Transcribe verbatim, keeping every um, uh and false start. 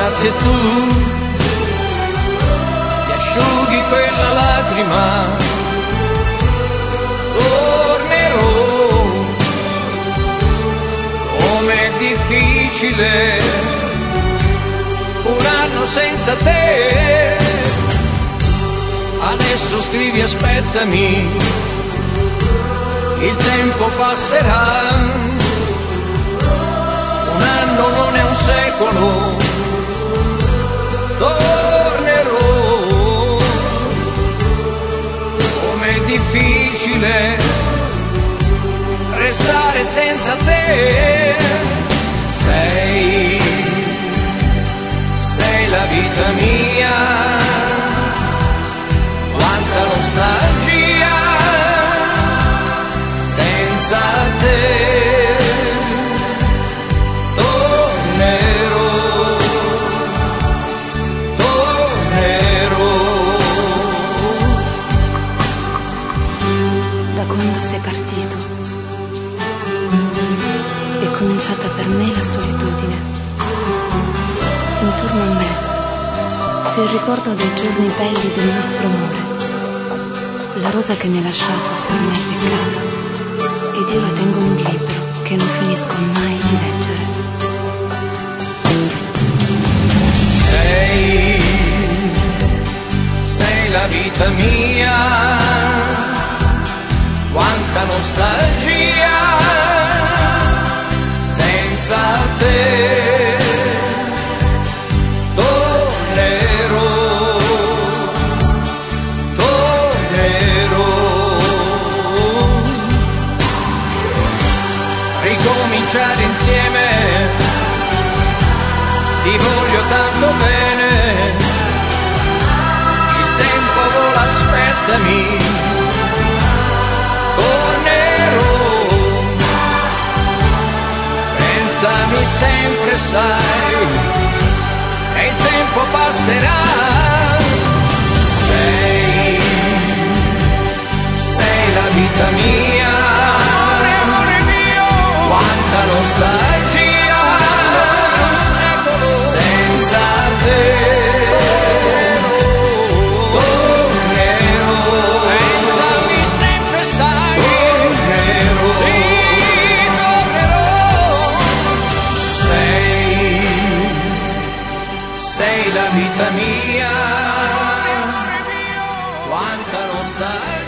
se tu ti asciughi quella lacrima, tornerò. Com'è difficile un anno senza te. Adesso scrivi aspettami, il tempo passerà. Un anno non è un secolo, tornerò. Com'è difficile restare senza te. Sei, sei la vita mia, quanta nostalgia senza te. Tornerò, tornerò. Da quando sei partito è cominciata per me la solitudine. Intorno a me c'è il ricordo dei giorni belli del nostro amore. La rosa che mi ha lasciato si è ormai seccata ed io la tengo in un libro che non finisco mai di leggere. Sei, sei la vita mia, quanta nostalgia senza te. Tornerò, tornerò. Ricominciare insieme, ti voglio tanto bene. Il tempo vola, aspettami, tornerò. Pensami sempre, sai, e il tempo passerà. Sei, sei la vita mia, amore mio, quanta nostalgia, un secolo senza te. Tornerò, pensami sempre, sai, tornerò, sì, tornerò. Sei, sei la vita mia, quanta nostalgia.